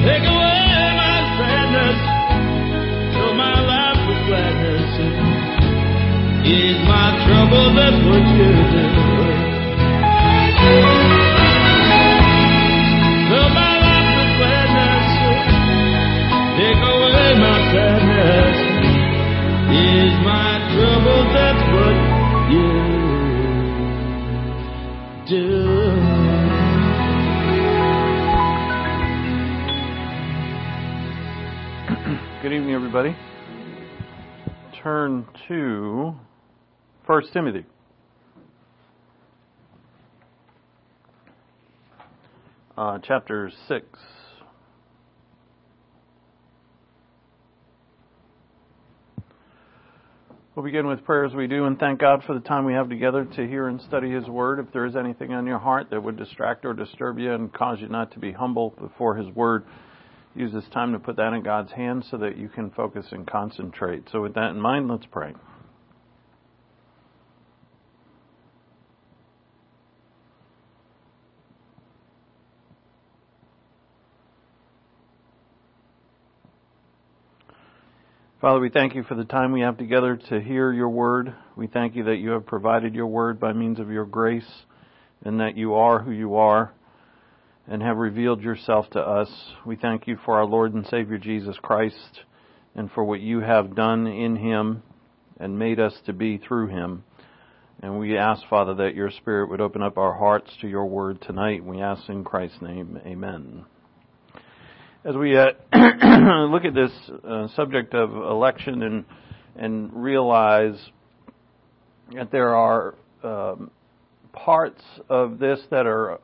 Take away my sadness, fill my life with gladness. Ease my trouble, that's what you do. Fill my life with gladness, take away my sadness. Ease my trouble, that's what you do. Good evening, everybody. Turn to 1 Timothy. Chapter 6. We'll begin with prayer as we do and thank God for the time we have together to hear and study His Word. If there is anything on your heart that would distract or disturb you and cause you not to be humble before His Word, use this time to put that in God's hands so that you can focus and concentrate. So with that in mind, let's pray. Father, we thank you for the time we have together to hear your word. We thank you that you have provided your word by means of your grace and that you are who you are and have revealed yourself to us. We thank you for our Lord and Savior Jesus Christ and for what you have done in Him and made us to be through Him. And we ask, Father, that your Spirit would open up our hearts to your word tonight. We ask in Christ's name, amen. As we look at this subject of election and realize that there are parts of this that are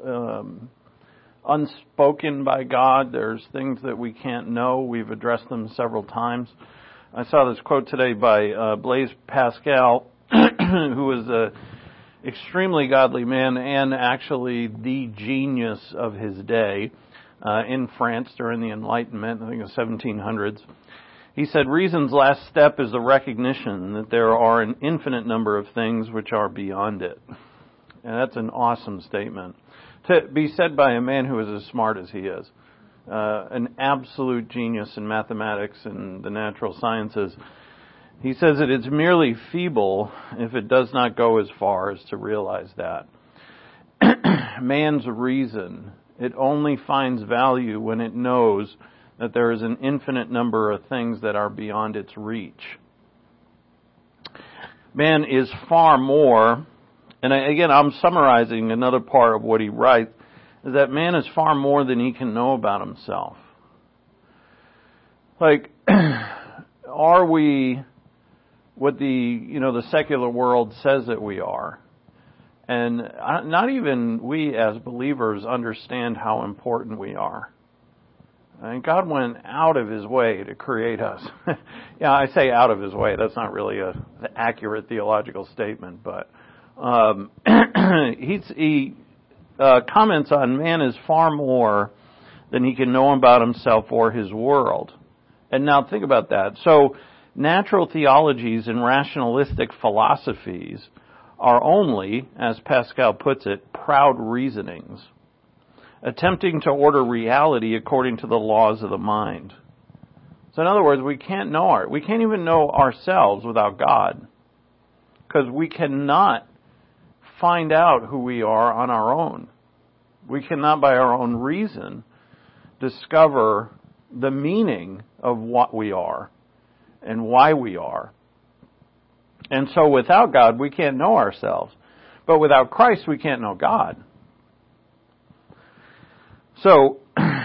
unspoken by God. There's things that we can't know. We've addressed them several times. I saw this quote today by Blaise Pascal, who was an extremely godly man and actually the genius of his day. In France during the Enlightenment, I think it was 1700s. He said, reason's last step is the recognition that there are an infinite number of things which are beyond it. And that's an awesome statement to be said by a man who is as smart as he is. An absolute genius in mathematics and the natural sciences. He says that it's merely feeble if it does not go as far as to realize that. Man's reason, it only finds value when it knows that there is an infinite number of things that are beyond its reach. Man is far more, and again, I'm summarizing another part of what he writes, is that man is far more than he can know about himself. Like, are we what the secular world says that we are? And not even we as believers understand how important we are. And God went out of His way to create us. Yeah, I say out of His way. That's not really an accurate theological statement. But he comments on man is far more than he can know about himself or his world. And now think about that. So natural theologies and rationalistic philosophies are only, as Pascal puts it, proud reasonings, attempting to order reality according to the laws of the mind. So in other words, we can't even know ourselves without God, because we cannot find out who we are on our own. We cannot, by our own reason, discover the meaning of what we are and why we are. And so without God, we can't know ourselves. But without Christ, we can't know God. So,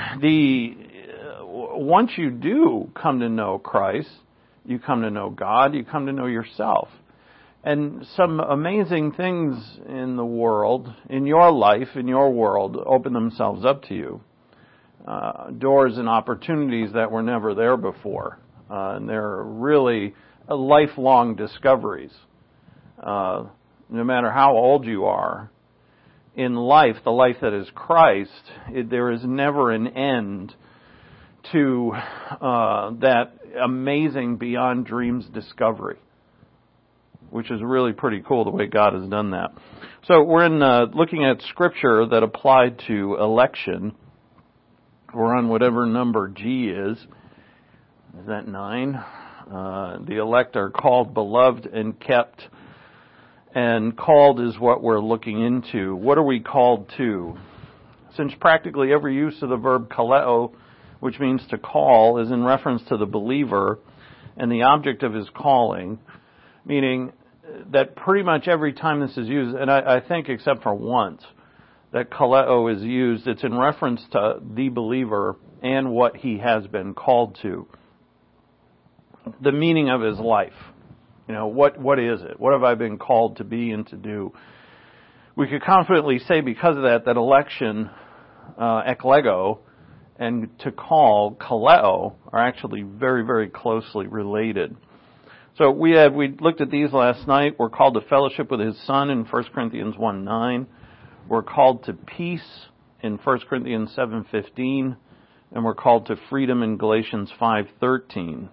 once you do come to know Christ, you come to know God, you come to know yourself. And some amazing things in the world, in your life, in your world, open themselves up to you. Doors and opportunities that were never there before. And they're really lifelong discoveries. No matter how old you are, in life, the life that is Christ, there is never an end to that amazing beyond dreams discovery, which is really pretty cool the way God has done that. So we're looking at scripture that applied to election. We're on whatever number G is. Is that 9? The elect are called, beloved, and kept. And called is what we're looking into. What are we called to? Since practically every use of the verb kaleo, which means to call, is in reference to the believer and the object of his calling, meaning that pretty much every time this is used, and I think except for once, that kaleo is used, it's in reference to the believer and what he has been called to. The meaning of his life. What is it? What have I been called to be and to do? We could confidently say because of that election, eklego, and to call, kaleo, are actually very, very closely related. So we looked at these last night. We're called to fellowship with His Son in 1 Corinthians 1:9. We're called to peace in 1 Corinthians 7:15. And we're called to freedom in Galatians 5:13.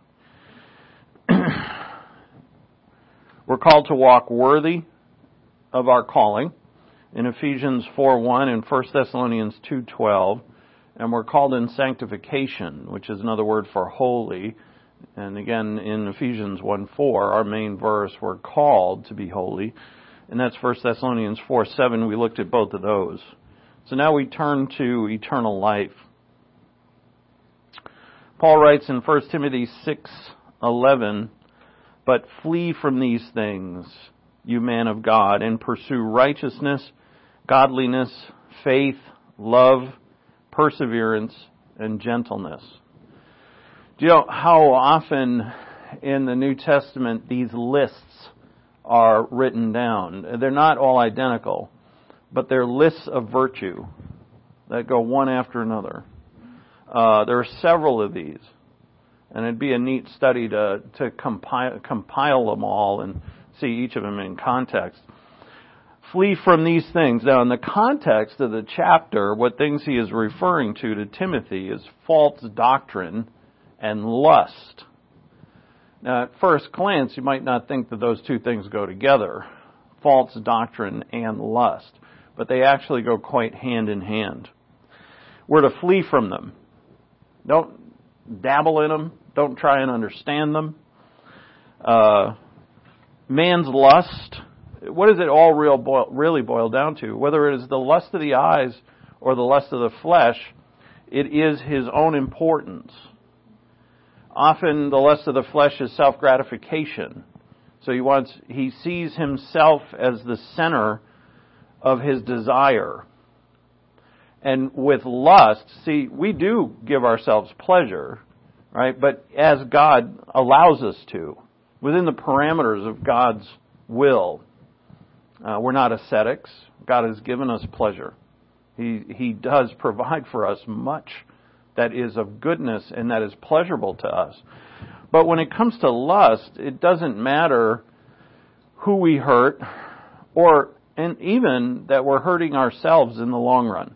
We're called to walk worthy of our calling in Ephesians 4:1 and 1 Thessalonians 2:12. And we're called in sanctification, which is another word for holy. And again, in Ephesians 1:4, our main verse, we're called to be holy. And that's 1 Thessalonians 4:7. We looked at both of those. So now we turn to eternal life. Paul writes in 1 Timothy 6:11, "But flee from these things, you man of God, and pursue righteousness, godliness, faith, love, perseverance, and gentleness." Do you know how often in the New Testament these lists are written down? They're not all identical, but they're lists of virtue that go one after another. There are several of these, and it'd be a neat study to compile them all and see each of them in context. Flee from these things. Now, in the context of the chapter, what things he is referring to Timothy is false doctrine and lust. Now, at first glance, you might not think that those two things go together, false doctrine and lust, but they actually go quite hand in hand. We're to flee from them. Don't dabble in them. Don't try and understand them. Man's lust, what does it all really boil down to? Whether it is the lust of the eyes or the lust of the flesh, it is his own importance. Often the lust of the flesh is self-gratification. So he sees himself as the center of his desire. And with lust, see, we do give ourselves pleasure, right? But as God allows us to, within the parameters of God's will. We're not ascetics. God has given us pleasure. He does provide for us much that is of goodness and that is pleasurable to us. But when it comes to lust, it doesn't matter who we hurt and even that we're hurting ourselves in the long run.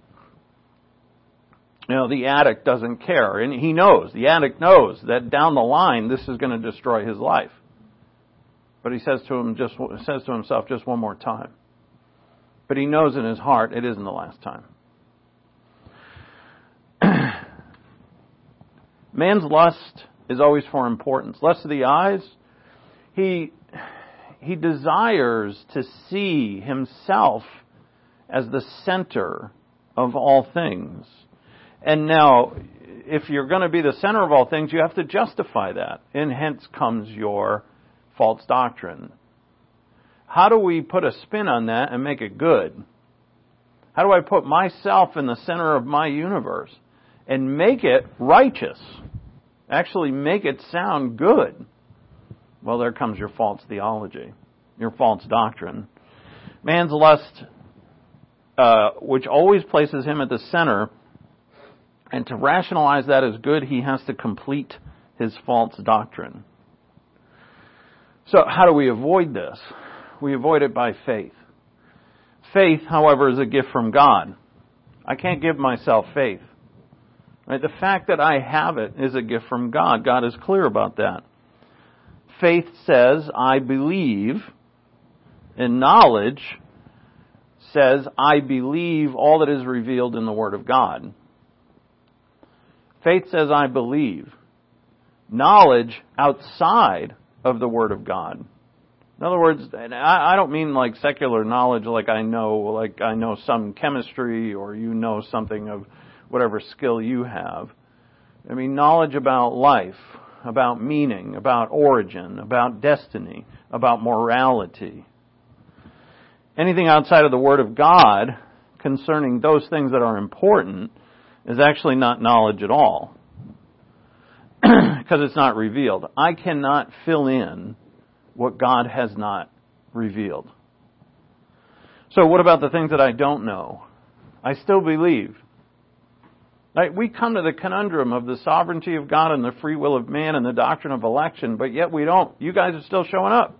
The addict doesn't care, and the addict knows that down the line this is going to destroy his life. But he says to himself just one more time. But he knows in his heart it isn't the last time. Man's lust is always for importance. Lust of the eyes, he desires to see himself as the center of all things. And now, if you're going to be the center of all things, you have to justify that. And hence comes your false doctrine. How do we put a spin on that and make it good? How do I put myself in the center of my universe and make it righteous? Actually make it sound good. Well, there comes your false theology, your false doctrine. Man's lust, which always places him at the center, and to rationalize that as good, he has to complete his false doctrine. So how do we avoid this? We avoid it by faith. Faith, however, is a gift from God. I can't give myself faith. Right? The fact that I have it is a gift from God. God is clear about that. Faith says, I believe, and knowledge says, I believe all that is revealed in the Word of God. Faith says, I believe. Knowledge outside of the Word of God. In other words, and I don't mean like secular knowledge like I know some chemistry or you know something of whatever skill you have. I mean knowledge about life, about meaning, about origin, about destiny, about morality. Anything outside of the Word of God concerning those things that are important is actually not knowledge at all. Because it's not revealed. I cannot fill in what God has not revealed. So what about the things that I don't know? I still believe. Right? We come to the conundrum of the sovereignty of God and the free will of man and the doctrine of election, but yet we don't. You guys are still showing up.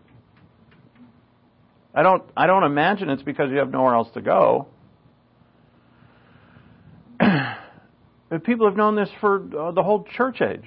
I don't imagine it's because you have nowhere else to go. But people have known this for the whole church age.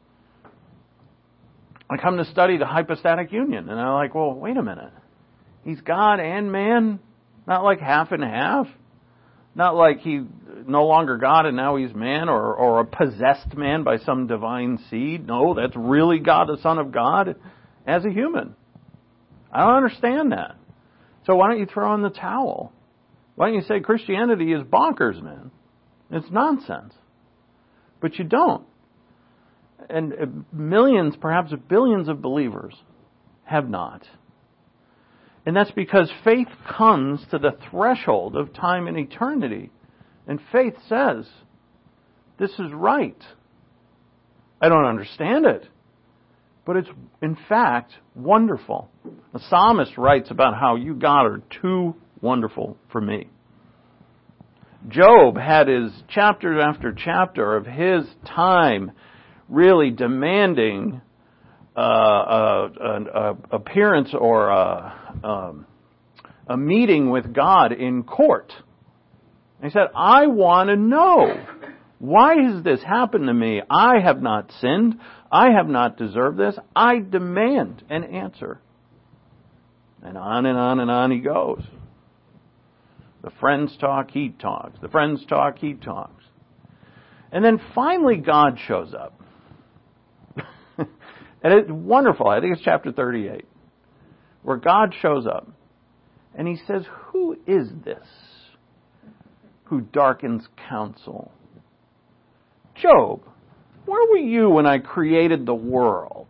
I come to study the hypostatic union, and I'm like, well, wait a minute. He's God and man? Not like half and half? Not like he's no longer God and now he's man, or a possessed man by some divine seed? No, that's really God, the Son of God, as a human. I don't understand that. So why don't you throw in the towel? Why don't you say Christianity is bonkers, man? It's nonsense. But you don't. And millions, perhaps billions of believers have not. And that's because faith comes to the threshold of time and eternity. And faith says, this is right. I don't understand it. But it's, in fact, wonderful. The psalmist writes about how you, God, are too wonderful for me. Job had his chapter after chapter of his time really demanding an appearance or a meeting with God in court. And he said, I want to know, why has this happened to me? I have not sinned. I have not deserved this. I demand an answer. And on and on and on he goes. The friends talk, he talks. The friends talk, he talks. And then finally God shows up. And it's wonderful. I think it's chapter 38, where God shows up. And he says, who is this who darkens counsel? Job, where were you when I created the world?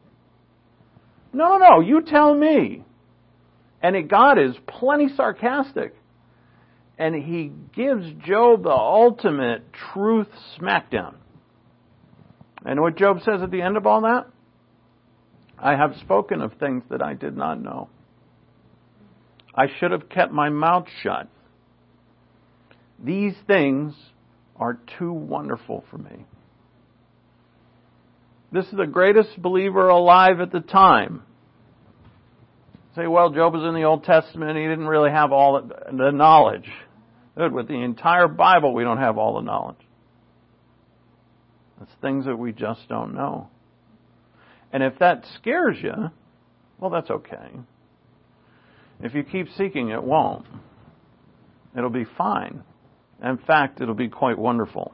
No, you tell me. And God is plenty sarcastic. And he gives Job the ultimate truth smackdown. And what Job says at the end of all that? I have spoken of things that I did not know. I should have kept my mouth shut. These things are too wonderful for me. This is the greatest believer alive at the time. Say, well, Job was in the Old Testament. He didn't really have all the knowledge. Good, with the entire Bible, we don't have all the knowledge. It's things that we just don't know. And if that scares you, well, that's okay. If you keep seeking, it won't. It'll be fine. In fact, it'll be quite wonderful.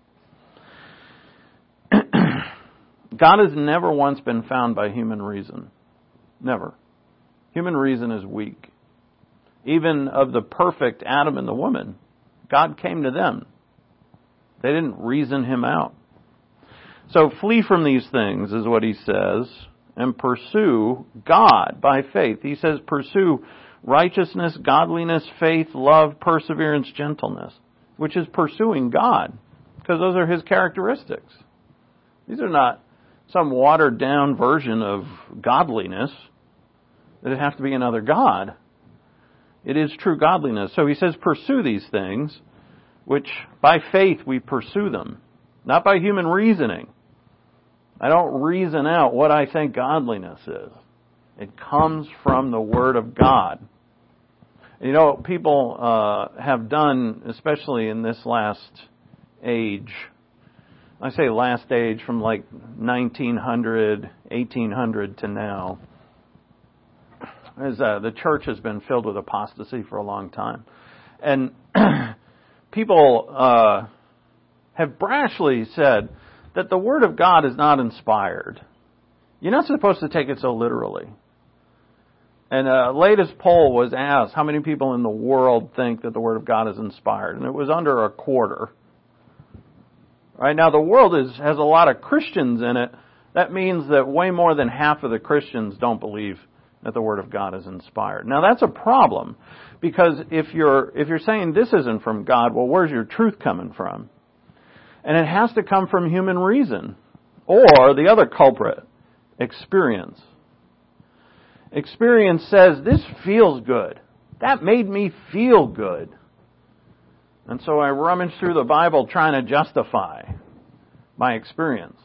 God has never once been found by human reason. Never. Human reason is weak. Even of the perfect Adam and the woman, God came to them. They didn't reason him out. So flee from these things, is what he says, and pursue God by faith. He says pursue righteousness, godliness, faith, love, perseverance, gentleness, which is pursuing God, because those are his characteristics. These are not some watered-down version of godliness. It'd have to be another God. It is true godliness. So he says pursue these things, which by faith we pursue them, not by human reasoning. I don't reason out what I think godliness is. It comes from the Word of God. You know, people have done, especially in this last age, I say last age from like 1900, 1800 to now, is the church has been filled with apostasy for a long time. And people have brashly said, that the Word of God is not inspired. You're not supposed to take it so literally. And latest poll was asked, how many people in the world think that the Word of God is inspired? And it was under a quarter. Right now, the world has a lot of Christians in it. That means that way more than half of the Christians don't believe that the Word of God is inspired. Now, that's a problem, because if you're saying this isn't from God, well, where's your truth coming from? And it has to come from human reason, or the other culprit, experience. Experience says, this feels good. That made me feel good. And so I rummage through the Bible trying to justify my experience.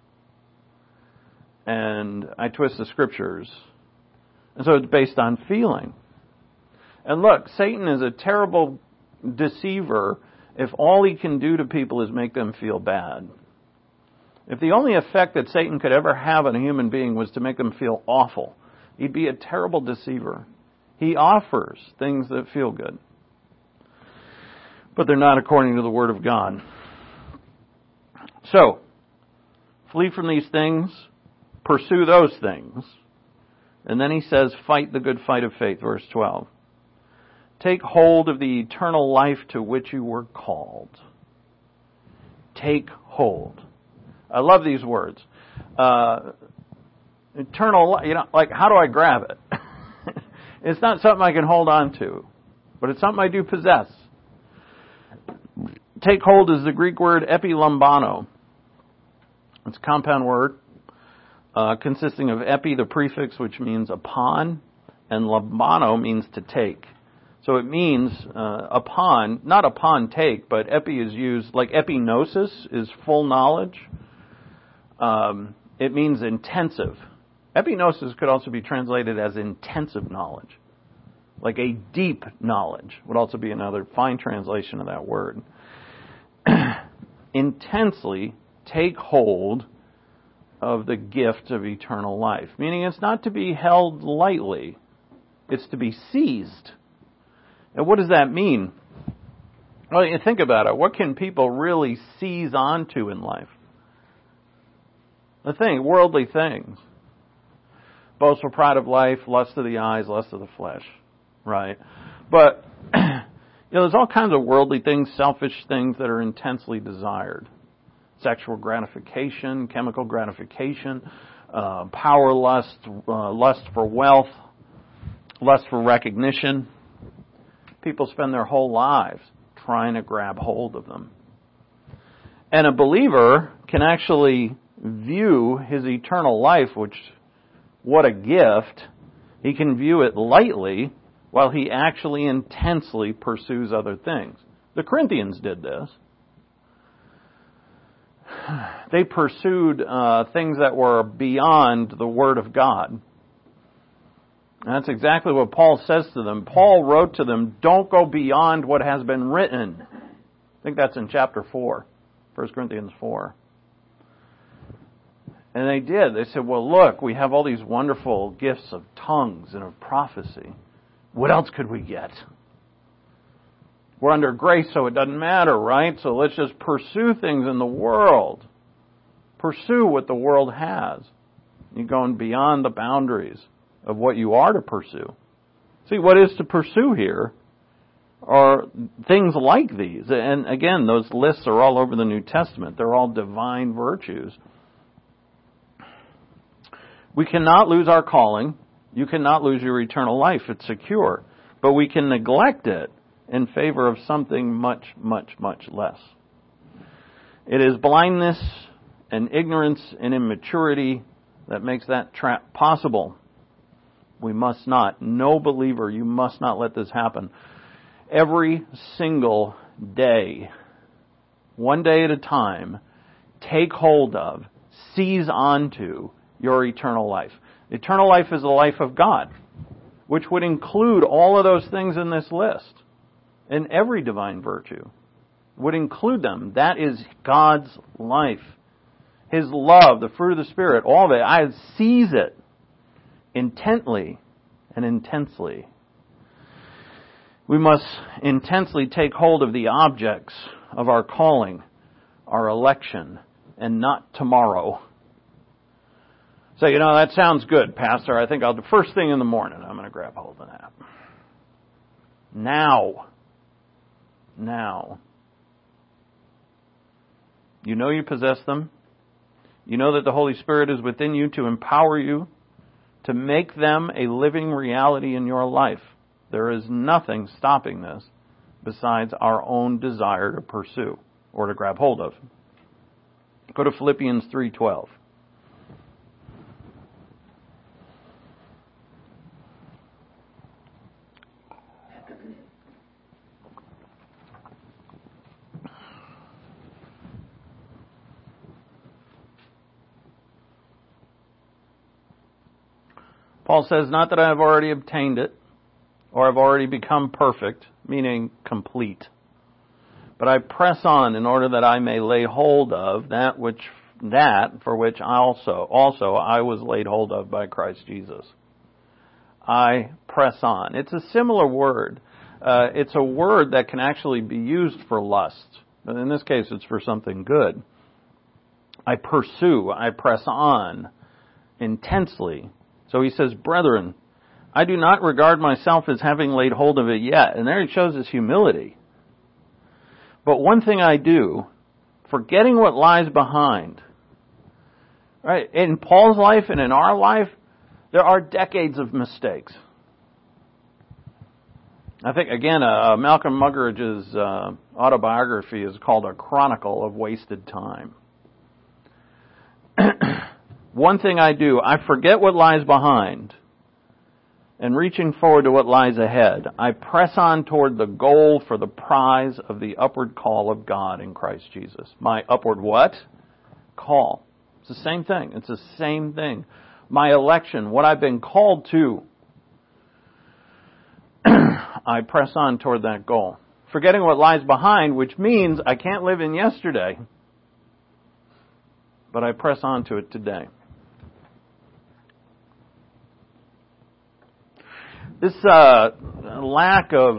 And I twist the Scriptures. And so it's based on feeling. And look, Satan is a terrible deceiver if all he can do to people is make them feel bad. If the only effect that Satan could ever have on a human being was to make them feel awful, he'd be a terrible deceiver. He offers things that feel good, but they're not according to the Word of God. So, flee from these things, pursue those things. And then he says, fight the good fight of faith, verse 12. Take hold of the eternal life to which you were called. Take hold. I love these words. Eternal life, like, how do I grab it? It's not something I can hold on to, but it's something I do possess. Take hold is the Greek word epilambano. It's a compound word consisting of epi, the prefix, which means upon, and lambano means to take. So it means upon, not upon take, but epi is used, like epignosis is full knowledge. It means intensive. Epignosis could also be translated as intensive knowledge. Like a deep knowledge would also be another fine translation of that word. Intensely take hold of the gift of eternal life. Meaning it's not to be held lightly. It's to be seized. And what does that mean? Well, you think about it. What can people really seize onto in life? Worldly things. Boastful pride of life, lust of the eyes, lust of the flesh. Right? But, there's all kinds of worldly things, selfish things that are intensely desired. Sexual gratification, chemical gratification, power lust, lust for wealth, lust for recognition. People spend their whole lives trying to grab hold of them. And a believer can actually view his eternal life, which, what a gift, he can view it lightly while he actually intensely pursues other things. The Corinthians did this. They pursued things that were beyond the Word of God. And that's exactly what Paul says to them. Paul wrote to them, don't go beyond what has been written. I think that's in chapter 4, 1 Corinthians 4. And they did. They said, well, look, we have all these wonderful gifts of tongues and of prophecy. What else could we get? We're under grace, so it doesn't matter, right? So let's just pursue things in the world. Pursue what the world has. You're going beyond the boundaries of what you are to pursue. See, what is to pursue here are things like these. And again, those lists are all over the New Testament. They're all divine virtues. We cannot lose our calling. You cannot lose your eternal life. It's secure. But we can neglect it in favor of something much, much, much less. It is blindness and ignorance and immaturity that makes that trap possible. We must not. No believer, you must not let this happen. Every single day, one day at a time, take hold of, seize onto your eternal life. Eternal life is the life of God, which would include all of those things in this list. And every divine virtue would include them. That is God's life. His love, the fruit of the Spirit, all of it. I seize it intently and intensely. We must intensely take hold of the objects of our calling, our election, and not tomorrow. So, that sounds good, Pastor. I think the first thing in the morning, I'm going to grab hold of that. Now. You know you possess them. You know that the Holy Spirit is within you to empower you to make them a living reality in your life. There is nothing stopping this besides our own desire to pursue or to grab hold of. Go to Philippians 3:12. Paul says, not that I have already obtained it, or have already become perfect, meaning complete, but I press on in order that I may lay hold of that for which I was laid hold of by Christ Jesus. I press on. It's a similar word. It's a word that can actually be used for lust. In this case, it's for something good. I pursue. I press on intensely. So he says, brethren, I do not regard myself as having laid hold of it yet. And there he shows his humility. But one thing I do, forgetting what lies behind. Right? In Paul's life and in our life, there are decades of mistakes. I think, again, Malcolm Muggeridge's autobiography is called A Chronicle of Wasted Time. One thing I do, I forget what lies behind, and reaching forward to what lies ahead, I press on toward the goal for the prize of the upward call of God in Christ Jesus. My upward what? Call. It's the same thing. It's the same thing. My election, what I've been called to, I press on toward that goal. Forgetting what lies behind, which means I can't live in yesterday, but I press on to it today. This lack of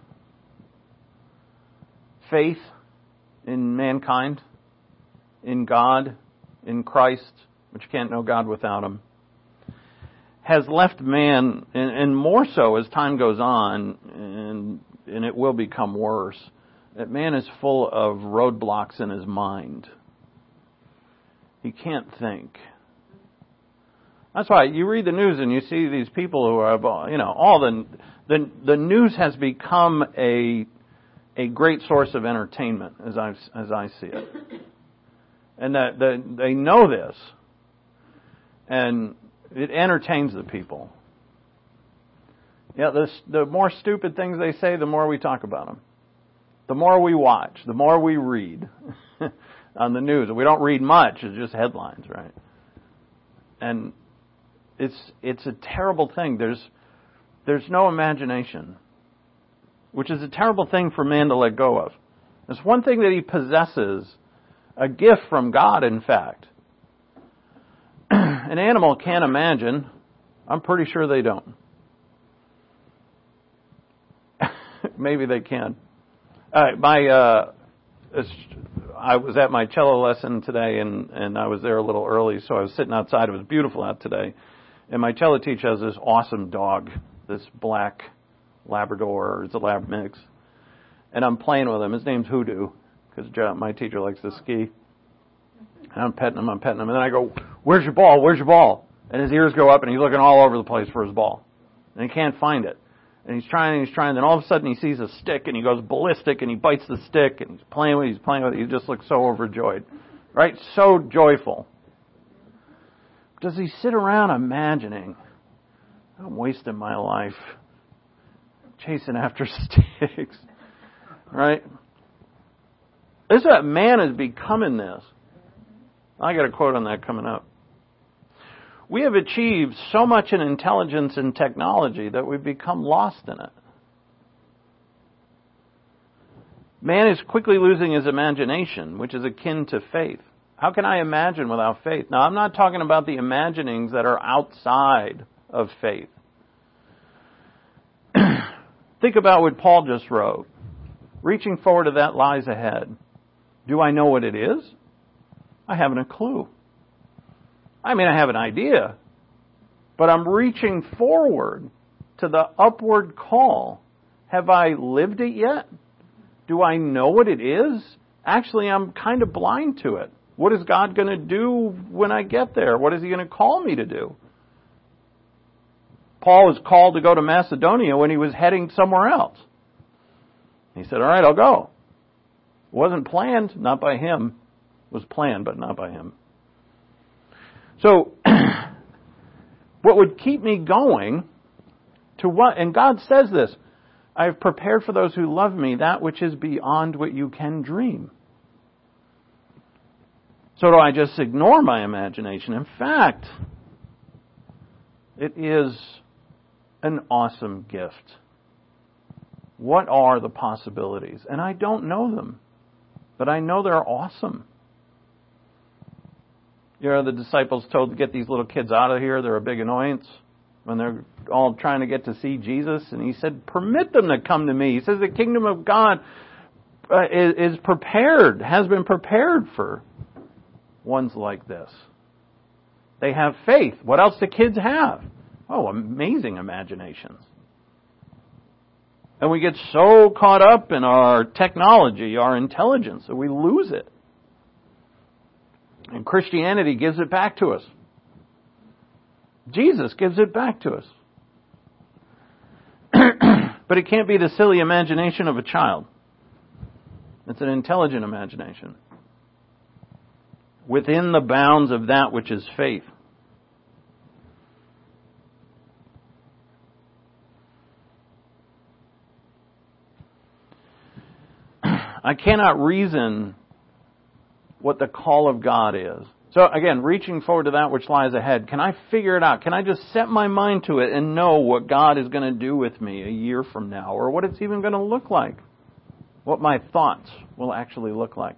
faith in mankind, in God, in Christ, which can't know God without Him, has left man, and more so as time goes on, and it will become worse, that man is full of roadblocks in his mind. He can't think. That's why you read the news and you see these people who are, all the news has become a great source of entertainment as I see it, and that they know this, and it entertains the people. Yeah, the more stupid things they say, the more we talk about them. The more we watch, the more we read on the news. We don't read much; it's just headlines, right? And it's a terrible thing. There's no imagination, which is a terrible thing for man to let go of. It's one thing that he possesses, a gift from God, in fact. An animal can't imagine. I'm pretty sure they don't. Maybe they can. I was at my cello lesson today, and I was there a little early, so I was sitting outside. It was beautiful out today. And my cello teacher has this awesome dog, this black Labrador, it's a Lab mix. And I'm playing with him. His name's Hoodoo, because my teacher likes to ski. And I'm petting him. And then I go, where's your ball? Where's your ball? And his ears go up, and he's looking all over the place for his ball. And he can't find it. And he's trying. Then all of a sudden he sees a stick, and he goes ballistic, and he bites the stick, and he's playing with it. He just looks so overjoyed. Right? So joyful. Does he sit around imagining, I'm wasting my life chasing after sticks? Right? This is what man has become in this. I got a quote on that coming up. We have achieved so much in intelligence and technology that we've become lost in it. Man is quickly losing his imagination, which is akin to faith. How can I imagine without faith? Now, I'm not talking about the imaginings that are outside of faith. Think about what Paul just wrote. Reaching forward to that lies ahead. Do I know what it is? I haven't a clue. I mean, I have an idea, but I'm reaching forward to the upward call. Have I lived it yet? Do I know what it is? Actually, I'm kind of blind to it. What is God going to do when I get there? What is He going to call me to do? Paul was called to go to Macedonia when he was heading somewhere else. He said, all right, I'll go. It wasn't planned, not by him. It was planned, but not by him. So, what would keep me going to what? And God says this, I have prepared for those who love me that which is beyond what you can dream. So do I just ignore my imagination? In fact, it is an awesome gift. What are the possibilities? And I don't know them, but I know they're awesome. You know, the disciples told to get these little kids out of here. They're a big annoyance when they're all trying to get to see Jesus. And He said, permit them to come to me. He says the kingdom of God is prepared, has been prepared for ones like this. They have faith. What else do kids have? Oh, amazing imaginations. And we get so caught up in our technology, our intelligence, that we lose it. And Christianity gives it back to us. Jesus gives it back to us. But it can't be the silly imagination of a child. It's an intelligent imagination. Within the bounds of that which is faith. I cannot reason what the call of God is. So again, reaching forward to that which lies ahead, can I figure it out? Can I just set my mind to it and know what God is going to do with me a year from now, or what it's even going to look like? What my thoughts will actually look like?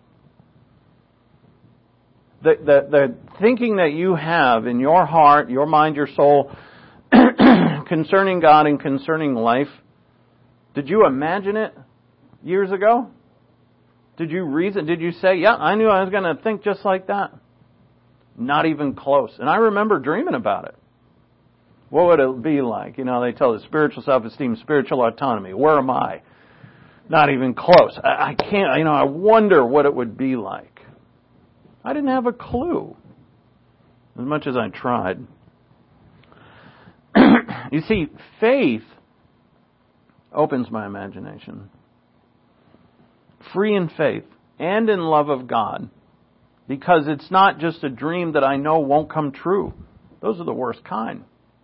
The thinking that you have in your heart, your mind, your soul, concerning God and concerning life, did you imagine it years ago? Did you reason? Did you say, yeah, I knew I was going to think just like that? Not even close. And I remember dreaming about it. What would it be like? You know, they tell us spiritual self-esteem, spiritual autonomy. Where am I? Not even close. I can't, I wonder what it would be like. I didn't have a clue, as much as I tried. You see, faith opens my imagination. Free in faith and in love of God. Because it's not just a dream that I know won't come true. Those are the worst kind.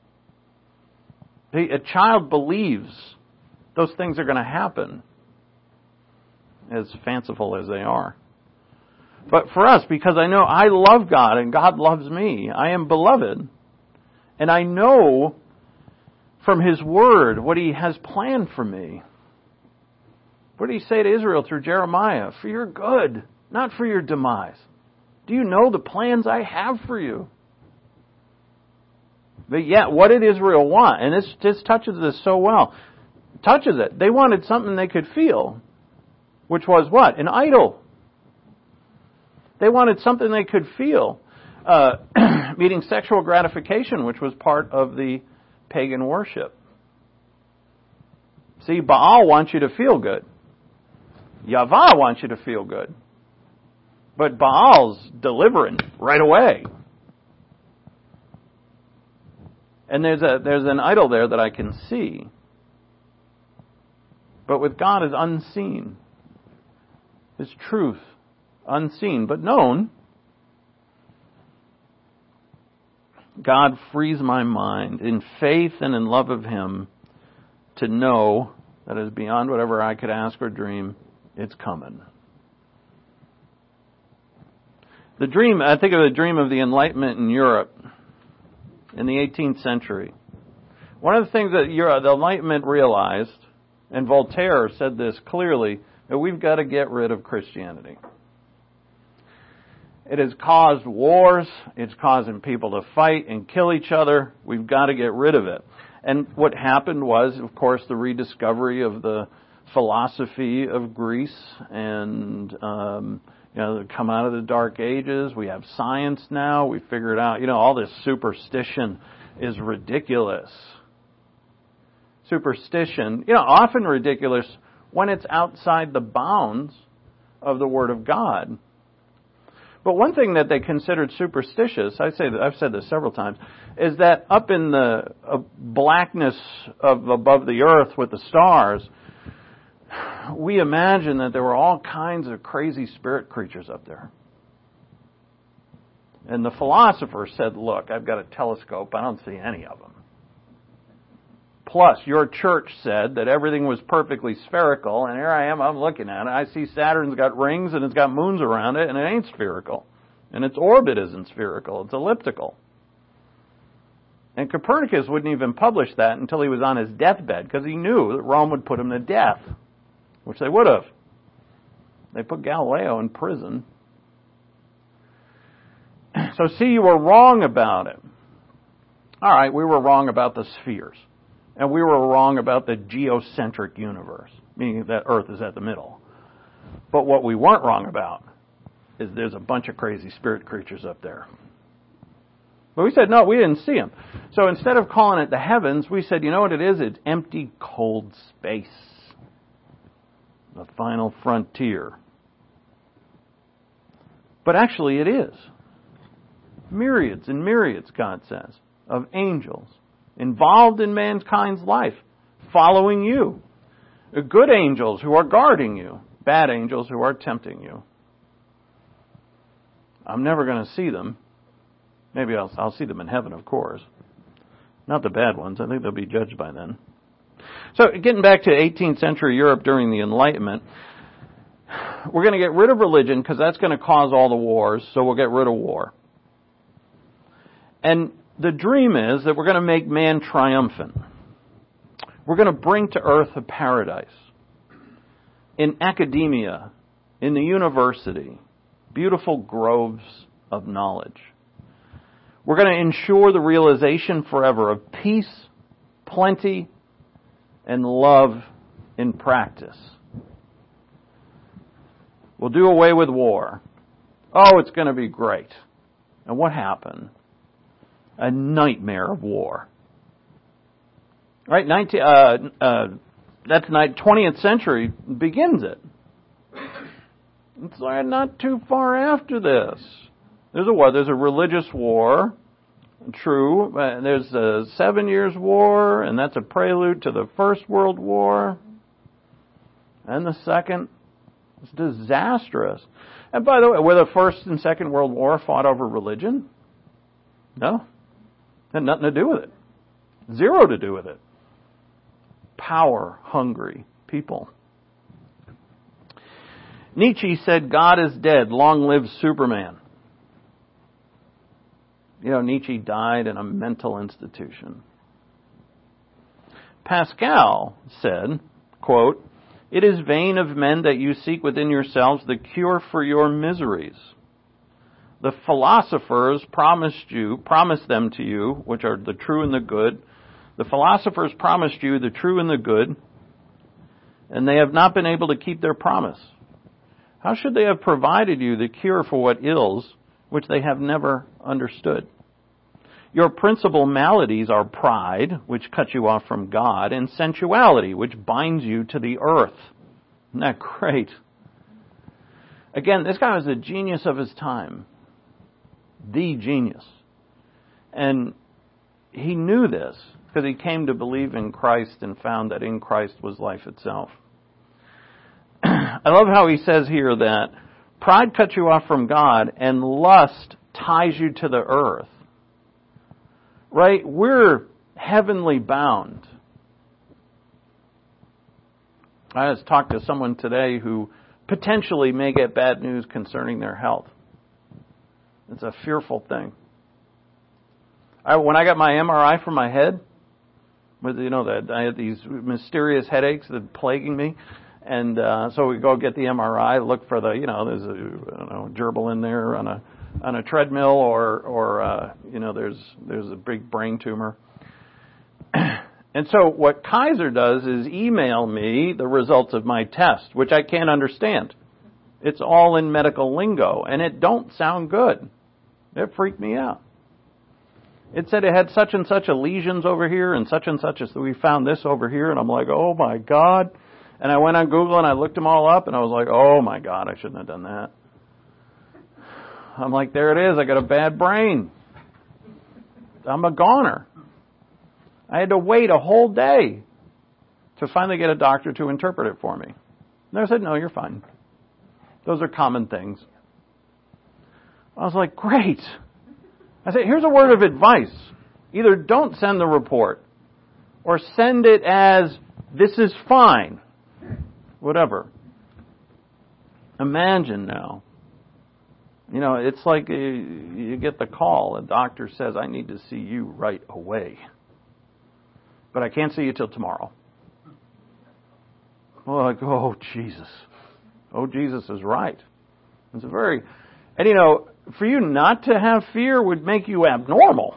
A child believes those things are going to happen, as fanciful as they are. But for us, because I know I love God and God loves me, I am beloved, and I know from His Word what He has planned for me. What did He say to Israel through Jeremiah? For your good, not for your demise. Do you know the plans I have for you? But yet, what did Israel want? And this touches this so well. Touches it. They wanted something they could feel, which was what? An idol. They wanted something they could feel, meaning sexual gratification, which was part of the pagan worship. See, Baal wants you to feel good. Yahweh wants you to feel good. But Baal's delivering right away. And there's an idol there that I can see. But with God is unseen. His truth, unseen but known. God frees my mind in faith and in love of Him to know that is beyond whatever I could ask or dream. It's coming. The dream, I think of the dream of the Enlightenment in Europe in the 18th century. One of the things that the Enlightenment realized, and Voltaire said this clearly, that we've got to get rid of Christianity. It has caused wars. It's causing people to fight and kill each other. We've got to get rid of it. And what happened was, of course, the rediscovery of the philosophy of Greece and Come out of the Dark Ages. We have science now. We figured out, all this superstition is ridiculous. Superstition, often ridiculous when it's outside the bounds of the Word of God. But one thing that they considered superstitious, I've said this several times, is that up in the blackness of above the earth with the stars, we imagine that there were all kinds of crazy spirit creatures up there. And the philosopher said, look, I've got a telescope, I don't see any of them. Plus, your church said that everything was perfectly spherical, and here I am, I'm looking at it. I see Saturn's got rings, and it's got moons around it, and it ain't spherical. And its orbit isn't spherical, it's elliptical. And Copernicus wouldn't even publish that until he was on his deathbed, because he knew that Rome would put him to death, which they would have. They put Galileo in prison. So see, you were wrong about it. All right, we were wrong about the spheres. And we were wrong about the geocentric universe, meaning that Earth is at the middle. But what we weren't wrong about is there's a bunch of crazy spirit creatures up there. But we said, no, we didn't see them. So instead of calling it the heavens, we said, you know what it is? It's empty, cold space. The final frontier. But actually it is. Myriads and myriads, God says, of angels involved in mankind's life, following you. Good angels who are guarding you, bad angels who are tempting you. I'm never going to see them. Maybe I'll see them in heaven, of course. Not the bad ones. I think they'll be judged by then. So getting back to 18th century Europe during the Enlightenment, we're going to get rid of religion because that's going to cause all the wars, so we'll get rid of war. And the dream is that we're going to make man triumphant. We're going to bring to earth a paradise. In academia, in the university, beautiful groves of knowledge. We're going to ensure the realization forever of peace, plenty, and love in practice. We'll do away with war. Oh, it's going to be great. And what happened? A nightmare of war. Right? 20th century begins it. It's not too far after this. There's a war. There's a religious war. True. There's a 7 Years' War, and that's a prelude to the First World War. And the second is disastrous. And by the way, were the First and Second World War fought over religion? No. Had nothing to do with it. Zero to do with it. Power-hungry people. Nietzsche said, God is dead. Long live Superman. Nietzsche died in a mental institution. Pascal said, quote, it is vain of men that you seek within yourselves the cure for your miseries. The philosophers promised them to you, which are the true and the good. The philosophers promised you the true and the good, and they have not been able to keep their promise. How should they have provided you the cure for what ills which they have never understood? Your principal maladies are pride, which cuts you off from God, and sensuality, which binds you to the earth. Isn't that great? Again, this guy was a genius of his time. The genius. And he knew this because he came to believe in Christ and found that in Christ was life itself. I love how he says here that pride cuts you off from God and lust ties you to the earth. Right? We're heavenly bound. I just talked to someone today who potentially may get bad news concerning their health. It's a fearful thing. When I got my MRI for my head, that I had these mysterious headaches that were plaguing me, and so we go get the MRI, look for there's a gerbil in there on a treadmill, or there's a big brain tumor. And so what Kaiser does is email me the results of my test, which I can't understand. It's all in medical lingo, and it don't sound good. It freaked me out. It said it had such and such a lesions over here and such, so we found this over here, and I'm like, oh my God. And I went on Google and I looked them all up, and I was like, oh my God, I shouldn't have done that. I'm like, there it is, I got a bad brain. I'm a goner. I had to wait a whole day to finally get a doctor to interpret it for me. And they said, no, you're fine. Those are common things. I was like, great. I said, here's a word of advice. Either don't send the report or send it as, this is fine. Whatever. Imagine now. You know, it's like you get the call. A doctor says, I need to see you right away. But I can't see you till tomorrow. Well, like, oh, Jesus. Oh, Jesus is right. It's and you know, for you not to have fear would make you abnormal.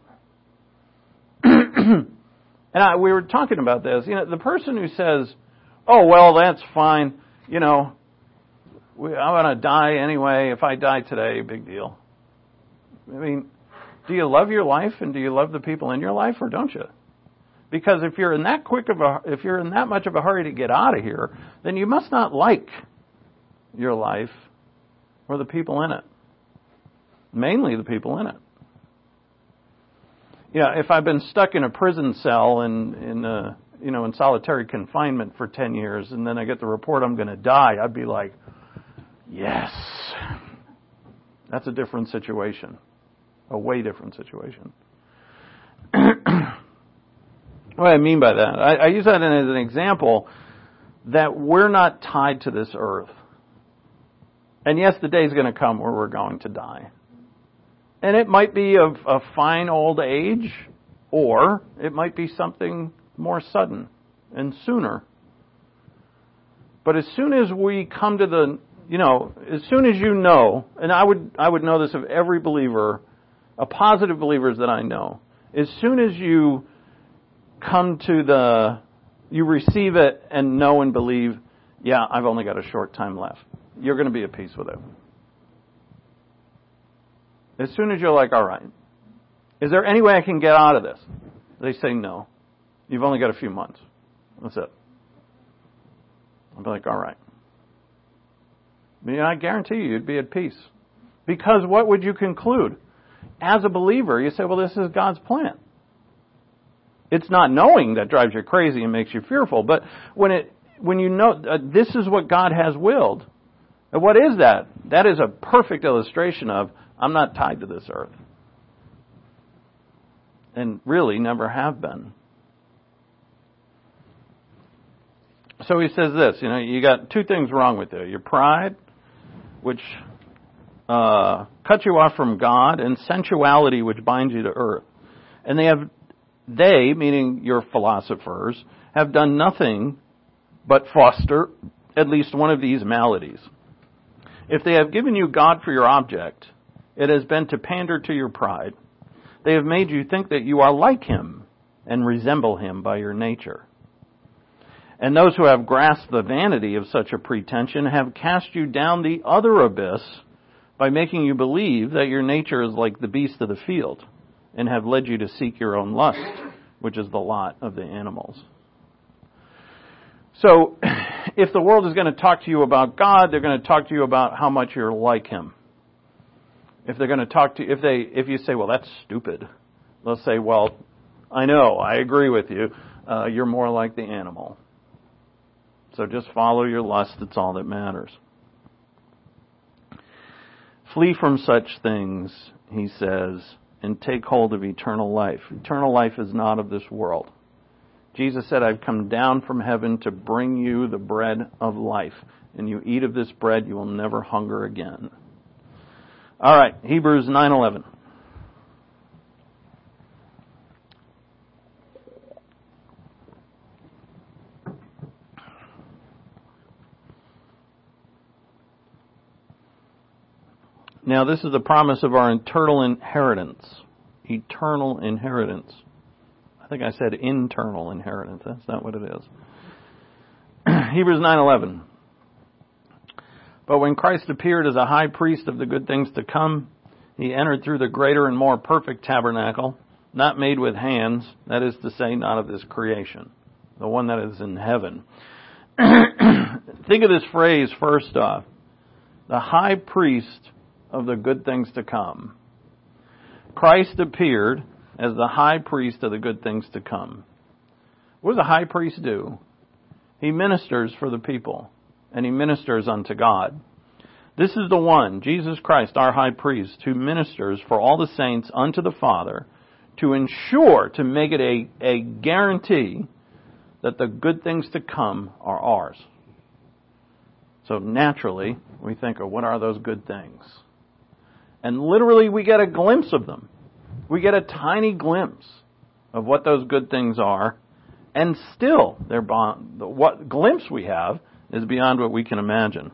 And we were talking about this. You know, the person who says, oh, well, that's fine. You know, I'm going to die anyway. If I die today, big deal. I mean, do you love your life and do you love the people in your life, or don't you? Because if you're in that much of a hurry to get out of here, then you must not like your life or the people in it. Mainly the people in it. You know, if I've been stuck in a prison cell in solitary confinement for 10 years, and then I get the report I'm going to die, I'd be like, yes. That's a different situation. A way different situation. What I mean by that, I use that as an example that we're not tied to this earth. And yes, the day's going to come where we're going to die. And it might be of a fine old age, or it might be something more sudden and sooner. But as soon as we come to as soon as you know, and I would know this of every believer, a positive believers that I know, as soon as you come to you receive it and know and believe, yeah, I've only got a short time left, you're going to be at peace with it. As soon as you're like, all right, is there any way I can get out of this? They say no. You've only got a few months. That's it. I'll be like, all right. I guarantee you'd be at peace. Because what would you conclude? As a believer, you say, well, this is God's plan. It's not knowing that drives you crazy and makes you fearful, but when you know this is what God has willed, and what is that? That is a perfect illustration of, I'm not tied to this earth. And really never have been. So he says this, you got two things wrong with you. Your pride, which cuts you off from God, and sensuality, which binds you to earth. And they, meaning your philosophers, have done nothing but foster at least one of these maladies. If they have given you God for your object, it has been to pander to your pride. They have made you think that you are like Him and resemble Him by your nature. And those who have grasped the vanity of such a pretension have cast you down the other abyss by making you believe that your nature is like the beasts of the field, and have led you to seek your own lust, which is the lot of the animals. So, if the world is going to talk to you about God, they're going to talk to you about how much you're like Him. If they're going to talk to you, if you say, well, that's stupid, they'll say, well, I know, I agree with you, you're more like the animal. So just follow your lust, it's all that matters. Flee from such things, he says, and take hold of eternal life. Eternal life is not of this world. Jesus said, I've come down from heaven to bring you the bread of life. And you eat of this bread, you will never hunger again. All right, Hebrews 9:11. Now, this is the promise of our eternal inheritance. Eternal inheritance. I think I said internal inheritance. That's not what it is. Hebrews 9:11. But when Christ appeared as a high priest of the good things to come, he entered through the greater and more perfect tabernacle, not made with hands, that is to say, not of this creation, the one that is in heaven. Think of this phrase first off. The high priest of the good things to come. Christ appeared as the high priest of the good things to come. What does a high priest do? He ministers for the people, and he ministers unto God. This is the one, Jesus Christ, our high priest, who ministers for all the saints unto the Father to ensure, to make it a guarantee that the good things to come are ours. So naturally, we think, what are those good things? And literally, we get a glimpse of them. We get a tiny glimpse of what those good things are. And still, what glimpse we have is beyond what we can imagine.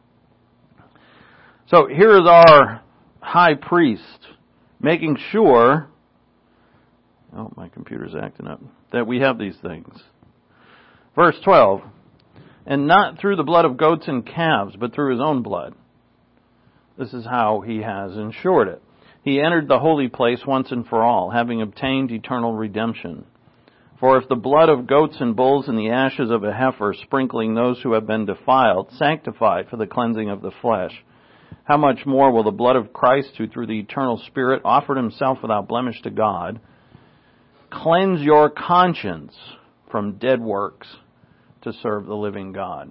So here is our high priest making sure, my computer's acting up, that we have these things. Verse 12, and not through the blood of goats and calves, but through his own blood. This is how he has ensured it. He entered the holy place once and for all, having obtained eternal redemption. For if the blood of goats and bulls and the ashes of a heifer, sprinkling those who have been defiled, sanctify for the cleansing of the flesh, how much more will the blood of Christ, who through the eternal Spirit offered himself without blemish to God, cleanse your conscience from dead works to serve the living God.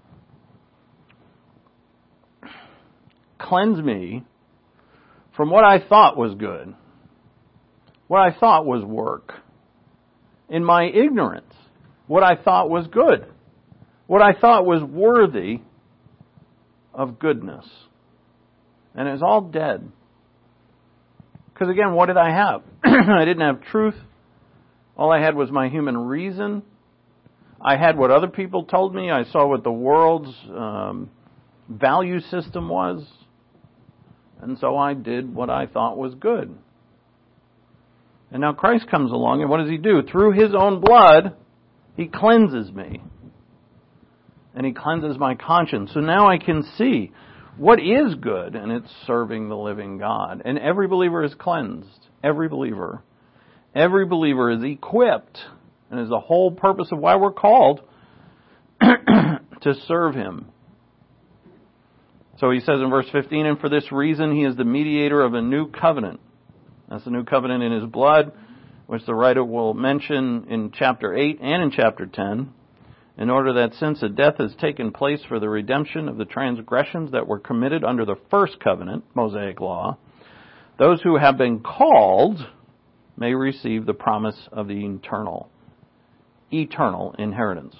Cleanse me from what I thought was good, what I thought was work. In my ignorance, what I thought was good, what I thought was worthy of goodness. And it's all dead. Because again, what did I have? I didn't have truth. All I had was my human reason. I had what other people told me. I saw what the world's value system was. And so I did what I thought was good. And now Christ comes along, and what does he do? Through his own blood, he cleanses me. And he cleanses my conscience. So now I can see what is good, and it's serving the living God. And every believer is cleansed. Every believer. Every believer is equipped, and is the whole purpose of why we're called to serve him. So he says in verse 15, and for this reason he is the mediator of a new covenant. That's the new covenant in his blood, which the writer will mention in chapter 8 and in chapter 10, in order that since a death has taken place for the redemption of the transgressions that were committed under the first covenant, Mosaic law, those who have been called may receive the promise of the eternal inheritance.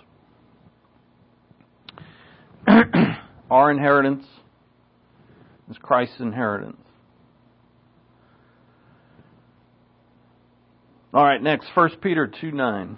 Our inheritance is Christ's inheritance. All right, next, 1 Peter 2:9.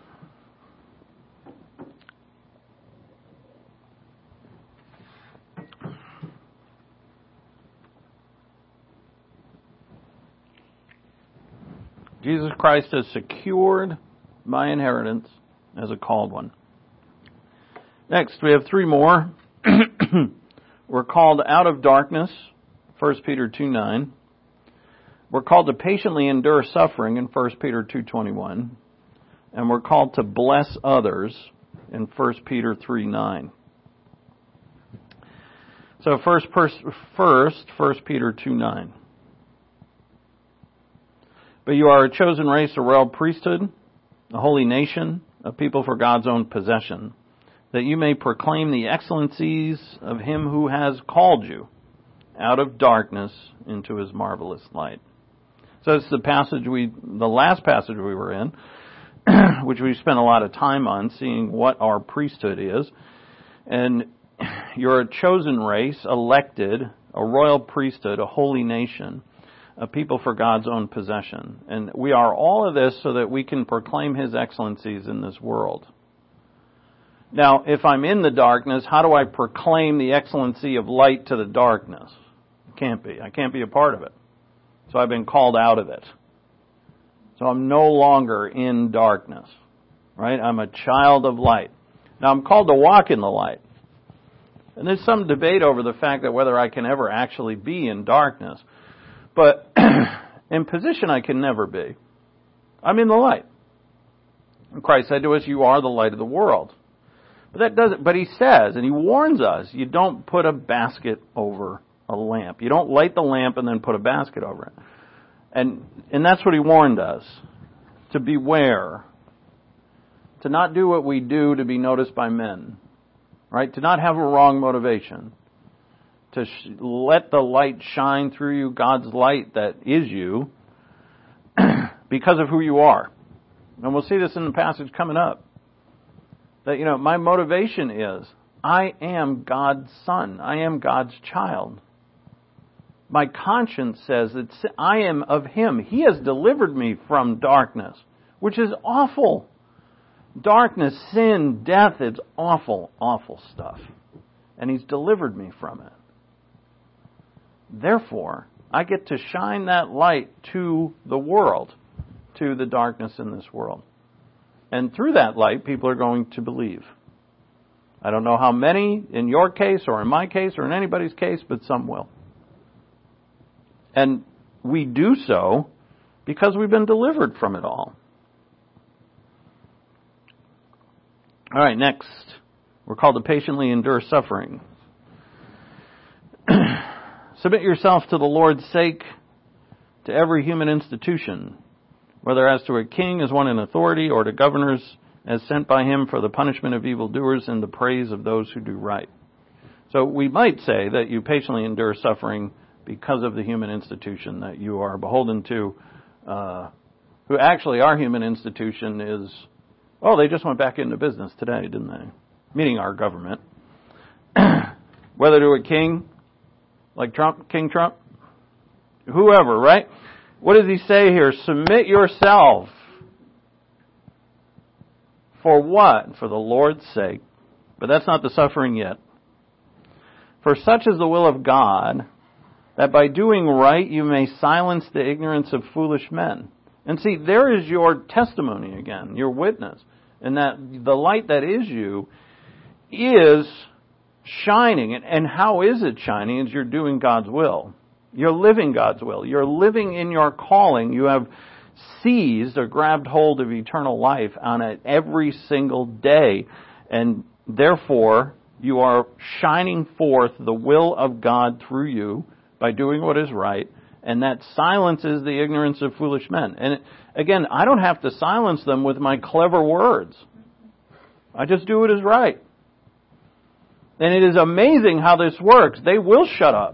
Jesus Christ has secured my inheritance as a called one. Next, we have three more. We're called out of darkness, 1 Peter 2:9. We're called to patiently endure suffering in 1 Peter 2:21. And we're called to bless others in 1 Peter 3:9. So first 1 Peter 2:9. But you are a chosen race, a royal priesthood, a holy nation, a people for God's own possession, that you may proclaim the excellencies of him who has called you out of darkness into his marvelous light. So it's the last passage we were in, which we spent a lot of time on, seeing what our priesthood is. And you're a chosen race, elected, a royal priesthood, a holy nation, a people for God's own possession. And we are all of this so that we can proclaim his excellencies in this world. Now, if I'm in the darkness, how do I proclaim the excellency of light to the darkness? Can't be. I can't be a part of it. So I've been called out of it. So I'm no longer in darkness. Right? I'm a child of light. Now I'm called to walk in the light. And there's some debate over the fact that whether I can ever actually be in darkness. But in position I can never be. I'm in the light. And Christ said to us, you are the light of the world. But he says, and he warns us, you don't put a basket over a lamp. You don't light the lamp and then put a basket over it. And that's what he warned us. To beware. To not do what we do to be noticed by men. Right? To not have a wrong motivation. To let the light shine through you, God's light that is you, because of who you are. And we'll see this in the passage coming up. That, my motivation is, I am God's son. I am God's child. My conscience says that I am of Him. He has delivered me from darkness, which is awful. Darkness, sin, death, it's awful, awful stuff. And He's delivered me from it. Therefore, I get to shine that light to the world, to the darkness in this world. And through that light, people are going to believe. I don't know how many in your case or in my case or in anybody's case, but some will. And we do so because we've been delivered from it all. All right, next. We're called to patiently endure suffering. Submit yourself to the Lord's sake to every human institution, whether as to a king as one in authority or to governors as sent by him for the punishment of evildoers and the praise of those who do right. So we might say that you patiently endure suffering because of the human institution that you are beholden to, who actually our human institution is, they just went back into business today, didn't they? Meaning our government. Whether to a king, like Trump, King Trump, whoever, right? What does he say here? Submit yourself. For what? For the Lord's sake. But that's not the suffering yet. For such is the will of God, that by doing right you may silence the ignorance of foolish men. And see, there is your testimony again, your witness. And that the light that is you is shining. And how is it shining? Is you're doing God's will. You're living God's will. You're living in your calling. You have seized or grabbed hold of eternal life on it every single day. And therefore, you are shining forth the will of God through you by doing what is right. And that silences the ignorance of foolish men. And again, I don't have to silence them with my clever words. I just do what is right. And it is amazing how this works. They will shut up.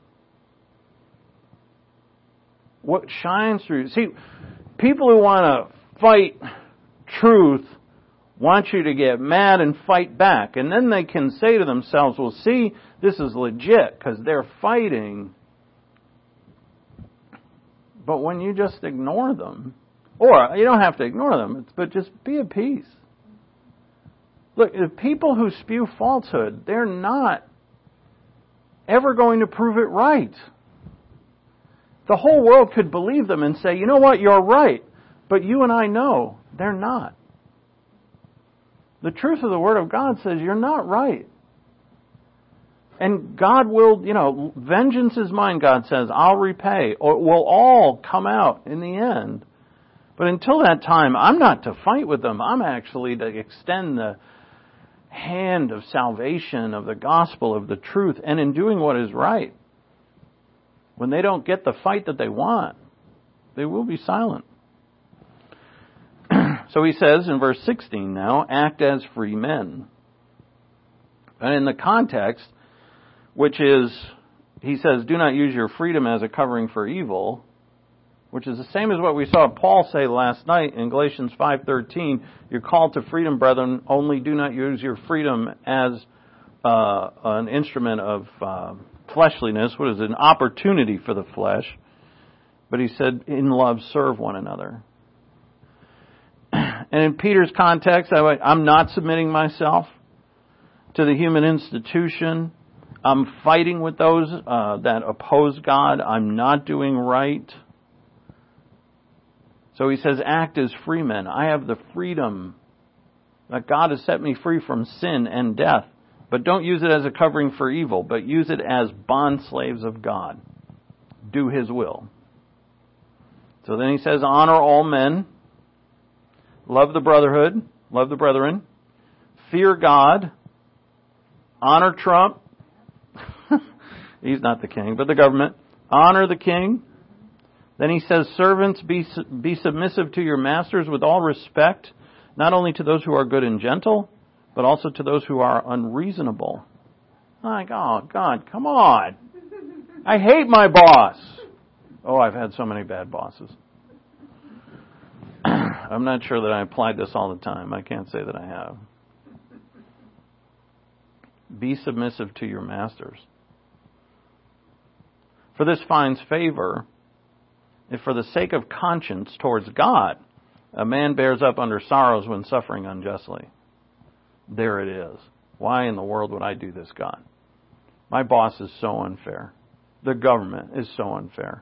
What shines through. See, people who want to fight truth want you to get mad and fight back. And then they can say to themselves, well, see, this is legit because they're fighting. But when you just ignore them, or you don't have to ignore them, but just be at peace. Look, the people who spew falsehood, they're not ever going to prove it right. The whole world could believe them and say, you know what, you're right. But you and I know they're not. The truth of the Word of God says you're not right. And God will, vengeance is mine, God says, I'll repay. Or we'll all come out in the end. But until that time, I'm not to fight with them. I'm actually to extend the hand of salvation, of the gospel, of the truth, and in doing what is right. When they don't get the fight that they want, they will be silent. So he says in verse 16 now, act as free men. And in the context, which is, he says, do not use your freedom as a covering for evil, which is the same as what we saw Paul say last night in Galatians 5:13. You're called to freedom, brethren, only do not use your freedom as an instrument of fleshliness. What is it? An opportunity for the flesh. But he said, in love, serve one another. And in Peter's context, I'm not submitting myself to the human institution. I'm fighting with those that oppose God. I'm not doing right. So he says, act as free men. I have the freedom that God has set me free from sin and death. But don't use it as a covering for evil, but use it as bond slaves of God. Do His will. So then he says, honor all men, love the brotherhood, love the brethren, fear God, honor Trump. He's not the king, but the government. Honor the king. Then he says, servants, be submissive to your masters with all respect, not only to those who are good and gentle, but also to those who are unreasonable. Like, oh, God, come on. I hate my boss. Oh, I've had so many bad bosses. I'm not sure that I applied this all the time. I can't say that I have. Be submissive to your masters. For this finds favor if for the sake of conscience towards God, a man bears up under sorrows when suffering unjustly. There it is. Why in the world would I do this, God? My boss is so unfair. The government is so unfair.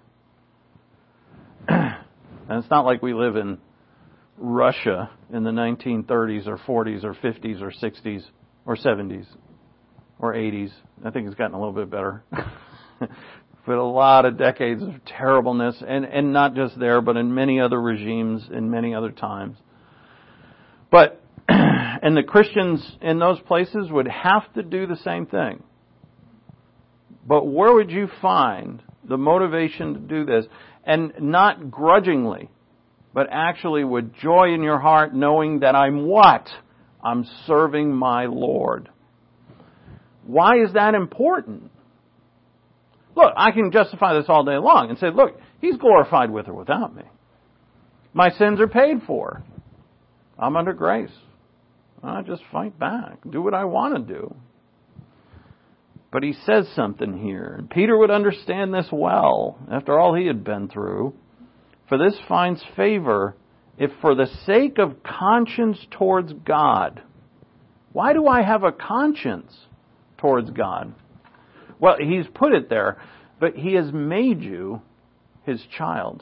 And it's not like we live in Russia in the 1930s or 40s or 50s or 60s or 70s or 80s. I think it's gotten a little bit better. But a lot of decades of terribleness, and not just there, but in many other regimes, in many other times. But, and the Christians in those places would have to do the same thing. But where would you find the motivation to do this? And not grudgingly, but actually with joy in your heart, knowing that I'm what? I'm serving my Lord. Why is that important? Look, I can justify this all day long and say, look, He's glorified with or without me. My sins are paid for. I'm under grace. I just fight back. Do what I want to do. But he says something here. And Peter would understand this well, after all he had been through. For this finds favor if for the sake of conscience towards God. Why do I have a conscience towards God? Well, he's put it there, but He has made you His child.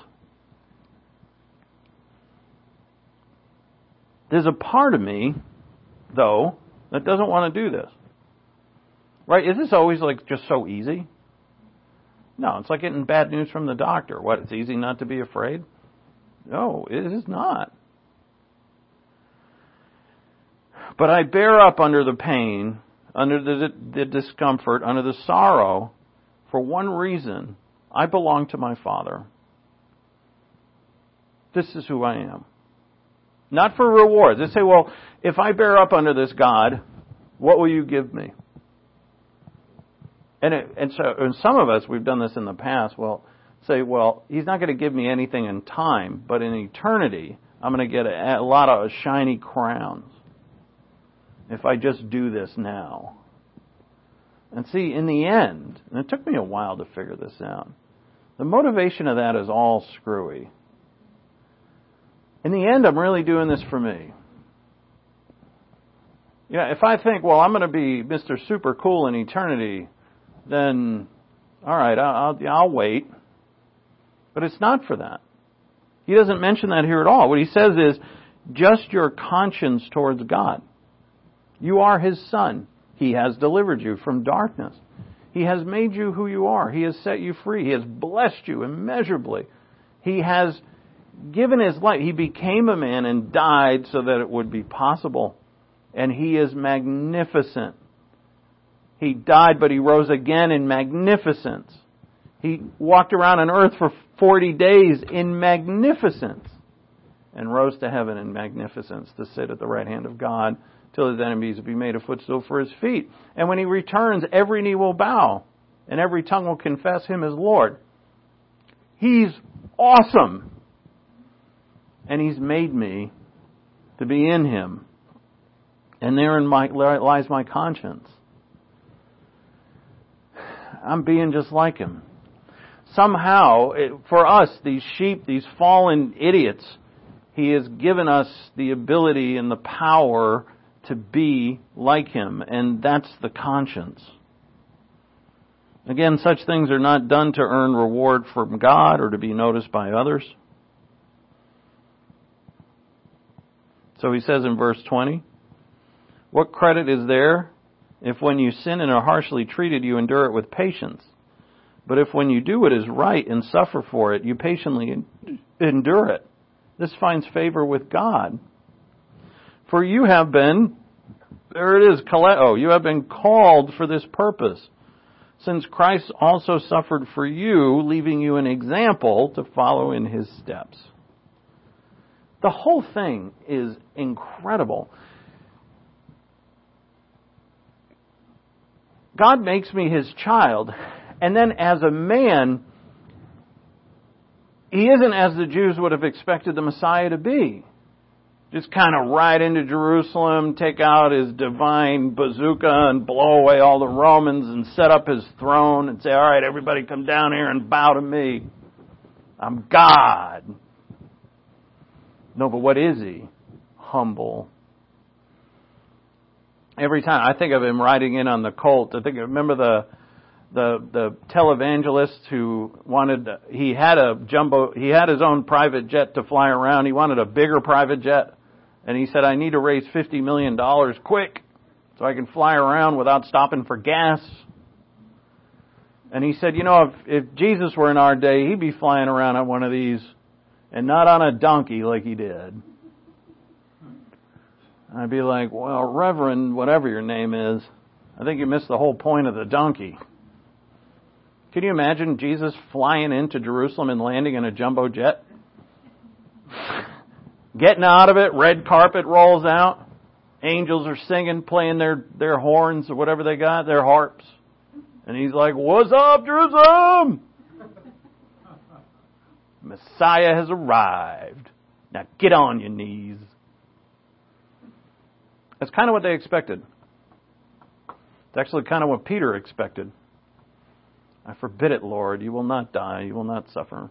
There's a part of me, though, that doesn't want to do this. Right? Is this always like just so easy? No, it's like getting bad news from the doctor. What, it's easy not to be afraid? No, it is not. But I bear up under the pain, under the discomfort, under the sorrow, for one reason. I belong to my Father. This is who I am. Not for rewards. They say, well, if I bear up under this, God, what will you give me? And some of us, we've done this in the past, say, well, He's not going to give me anything in time, but in eternity, I'm going to get a lot of shiny crowns if I just do this now. And see, in the end, and it took me a while to figure this out, the motivation of that is all screwy. In the end, I'm really doing this for me. Yeah, if I think, well, I'm going to be Mr. Super Cool in eternity, then, all right, I'll wait. But it's not for that. He doesn't mention that here at all. What he says is, just your conscience towards God. You are His son. He has delivered you from darkness. He has made you who you are. He has set you free. He has blessed you immeasurably. He has given His life. He became a man and died so that it would be possible. And He is magnificent. He died, but He rose again in magnificence. He walked around on earth for 40 days in magnificence and rose to heaven in magnificence to sit at the right hand of God till His enemies be made a footstool for His feet. And when He returns, every knee will bow and every tongue will confess Him as Lord. He's awesome. And He's made me to be in Him. And therein lies my conscience. I'm being just like Him. Somehow, for us, these sheep, these fallen idiots, He has given us the ability and the power to be like Him, and that's the conscience. Again, such things are not done to earn reward from God or to be noticed by others. So he says in verse 20, what credit is there If when you sin and are harshly treated, you endure it with patience. But if when you do what is right and suffer for it, you patiently endure it, this finds favor with God. For you have been, there it is, kaleo, you have been called for this purpose, since Christ also suffered for you, leaving you an example to follow in His steps. The whole thing is incredible. God makes me His child, and then as a man, He isn't as the Jews would have expected the Messiah to be. Just kind of ride into Jerusalem, take out His divine bazooka and blow away all the Romans and set up His throne and say, all right, everybody come down here and bow to me. I'm God. No, but what is He? Humble. Every time I think of Him riding in on the colt, remember the televangelist who he had his own private jet to fly around. He wanted a bigger private jet. And he said, I need to raise $50 million quick so I can fly around without stopping for gas. And he said, if Jesus were in our day, he'd be flying around on one of these and not on a donkey like he did. I'd be like, well, Reverend, whatever your name is, I think you missed the whole point of the donkey. Can you imagine Jesus flying into Jerusalem and landing in a jumbo jet? Getting out of it, red carpet rolls out. Angels are singing, playing their horns or whatever they got, their harps. And He's like, what's up, Jerusalem? Messiah has arrived. Now get on your knees. That's kind of what they expected. It's actually kind of what Peter expected. I forbid it, Lord. You will not die. You will not suffer.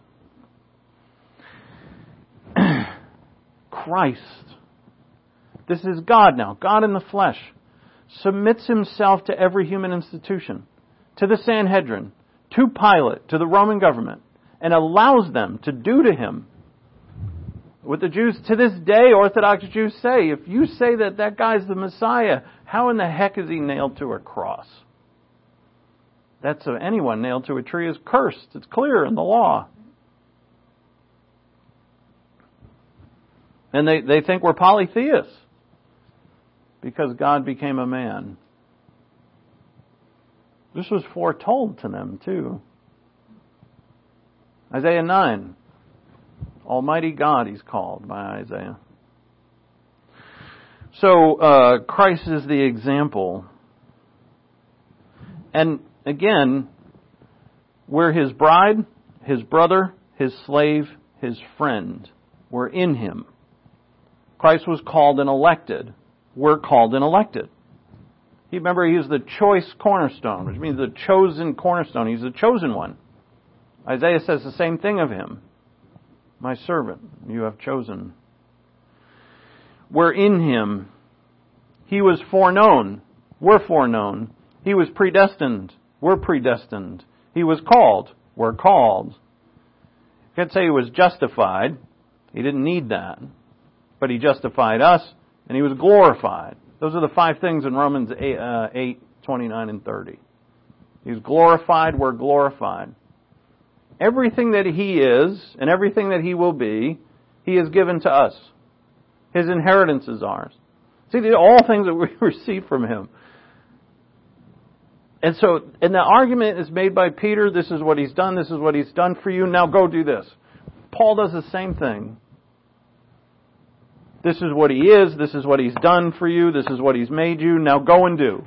Christ, this is God now, God in the flesh, submits Himself to every human institution, to the Sanhedrin, to Pilate, to the Roman government, and allows them to do to Him what the Jews to this day, Orthodox Jews say. If you say that guy's the Messiah, how in the heck is He nailed to a cross? That's anyone nailed to a tree is cursed. It's clear in the law. And they think we're polytheists because God became a man. This was foretold to them too. Isaiah 9. Almighty God He's called by Isaiah. So Christ is the example. And again, we're His bride, His brother, His slave, His friend. We're in Him. Christ was called and elected. We're called and elected. Remember, He is the choice cornerstone, which means the chosen cornerstone. He's the chosen one. Isaiah says the same thing of Him. My servant, you have chosen. We're in Him. He was foreknown. We're foreknown. He was predestined. We're predestined. He was called. We're called. You can't say He was justified. He didn't need that. But He justified us, and He was glorified. Those are the 5 things in Romans 8, 29 and 30. He's glorified, we're glorified. Everything that He is, and everything that He will be, He has given to us. His inheritance is ours. See, these are all things that we receive from Him. And the argument is made by Peter, this is what He's done, this is what He's done for you, now go do this. Paul does the same thing. This is what He is. This is what He's done for you. This is what He's made you. Now go and do.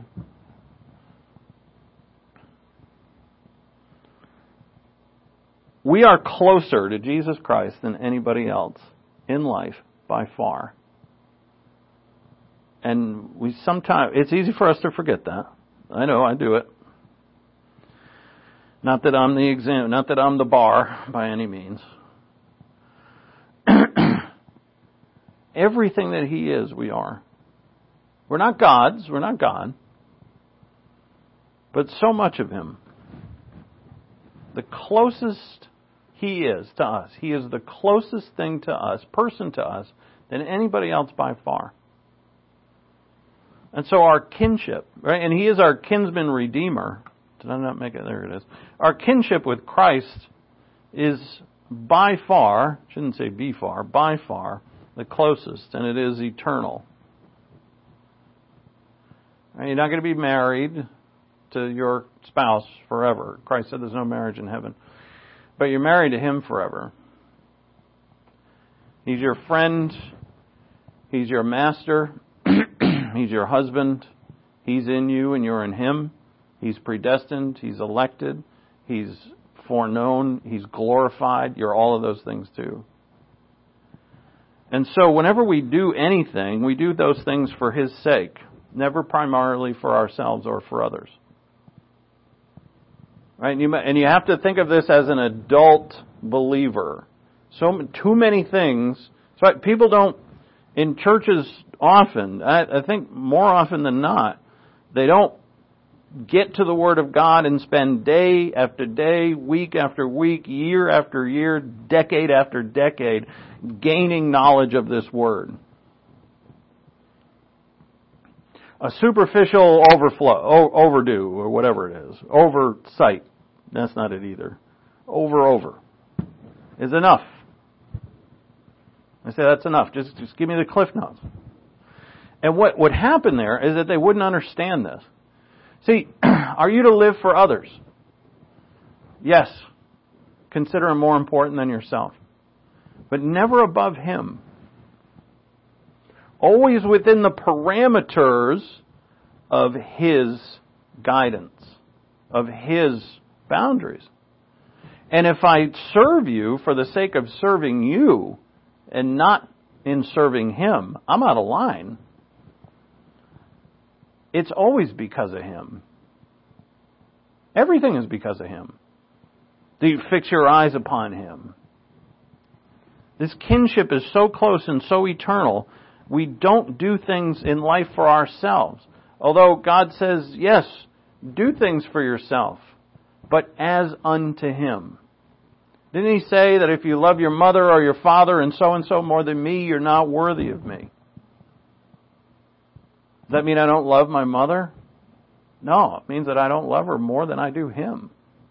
We are closer to Jesus Christ than anybody else in life by far. And it's easy for us to forget that. I know, I do it. Not that I'm the bar by any means. Everything that He is, we are. We're not gods. We're not God. But so much of Him. The closest He is to us. He is the closest thing to us, person to us, than anybody else by far. And so our kinship, right? And He is our kinsman redeemer. Did I not make it? There it is. Our kinship with Christ is by far, shouldn't say be far, by far the closest, and it is eternal. Right? You're not going to be married to your spouse forever. Christ said there's no marriage in heaven. But you're married to Him forever. He's your friend. He's your master. He's your husband. He's in you and you're in Him. He's predestined. He's elected. He's foreknown. He's glorified. You're all of those things too. And so whenever we do anything, we do those things for His sake, never primarily for ourselves or for others. Right? And you have to think of this as an adult believer. Too many things. So people don't, in churches often, I think more often than not, they don't get to the Word of God and spend day after day, week after week, year after year, decade after decade, gaining knowledge of this Word. A superficial overdue, or whatever it is, oversight, that's not it either. Over is enough. I say that's enough. Just give me the Cliff Notes. And what happened there is that they wouldn't understand this. See, are you to live for others? Yes. Consider Him more important than yourself. But never above Him. Always within the parameters of His guidance, of His boundaries. And if I serve you for the sake of serving you and not in serving Him, I'm out of line. It's always because of Him. Everything is because of Him. Do you fix your eyes upon Him? This kinship is so close and so eternal, we don't do things in life for ourselves. Although God says, yes, do things for yourself, but as unto Him. Didn't He say that if you love your mother or your father and so more than me, you're not worthy of me? Does that mean I don't love my mother? No, it means that I don't love her more than I do Him.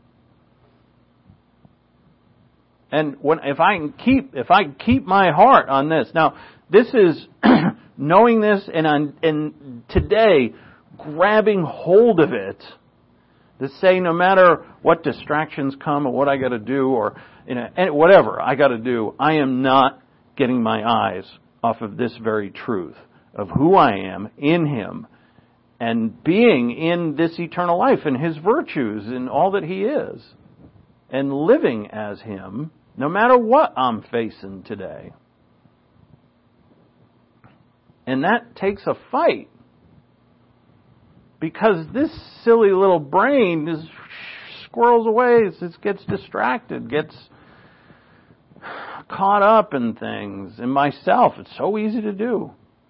And if I keep my heart on this, now this is knowing this and today grabbing hold of it to say no matter what distractions come or what I got to do or whatever I got to do, I am not getting my eyes off of this very truth of who I am in Him and being in this eternal life and His virtues and all that He is and living as Him no matter what I'm facing today. And that takes a fight because this silly little brain just squirrels away, it gets distracted, gets caught up in things, in myself. It's so easy to do.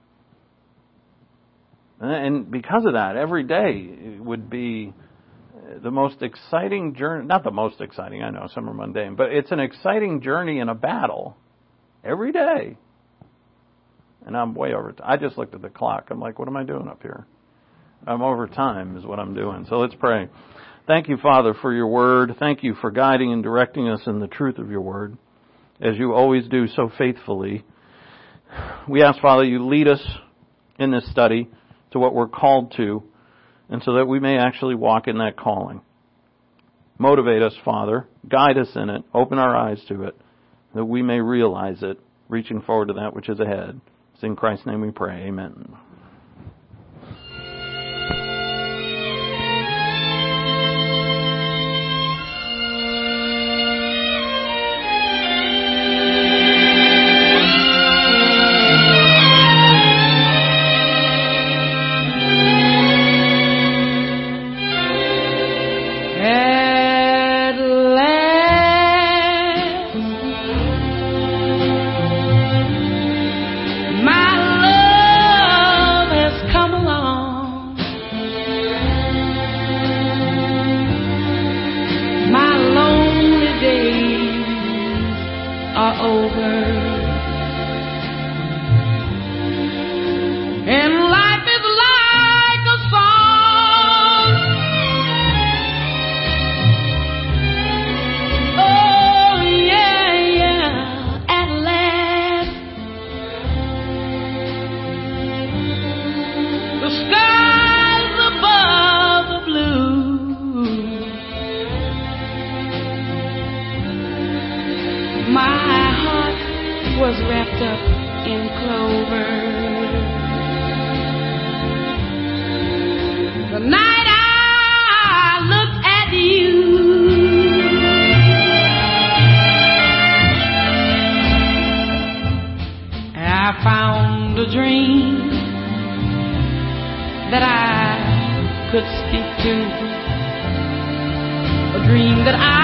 And because of that, every day would be the most exciting journey. Not the most exciting, I know, some are mundane, but it's an exciting journey in a battle every day. And I'm way over time. I just looked at the clock. I'm like, what am I doing up here? I'm over time is what I'm doing. So let's pray. Thank you, Father, for your word. Thank you for guiding and directing us in the truth of your word, as you always do so faithfully. We ask, Father, you lead us in this study to what we're called to, and so that we may actually walk in that calling. Motivate us, Father. Guide us in it. Open our eyes to it, that we may realize it, reaching forward to that which is ahead. It's in Christ's name we pray. Amen. And life is life. was wrapped up in clover. The night I looked at you, I found a dream that I could speak to, a dream that I